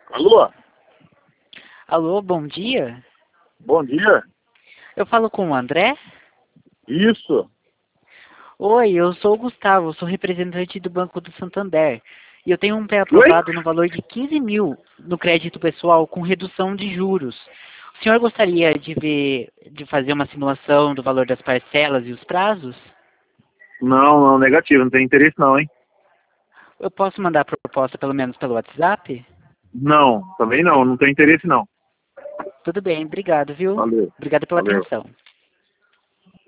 Alô? Alô, bom dia. Bom dia. Eu falo com o André? Isso. Oi, eu sou o Gustavo, sou representante do Banco do Santander. E eu tenho um Oi? pré-aprovado no valor de 15 mil no crédito pessoal com redução de juros. O senhor gostaria de fazer uma simulação do valor das parcelas e os prazos? Não, negativo. Não tem interesse não, hein? Eu posso mandar a proposta pelo menos pelo WhatsApp? Não, também não. Não tem interesse não. Tudo bem, obrigado, viu? Valeu. Obrigado pela Valeu. atenção.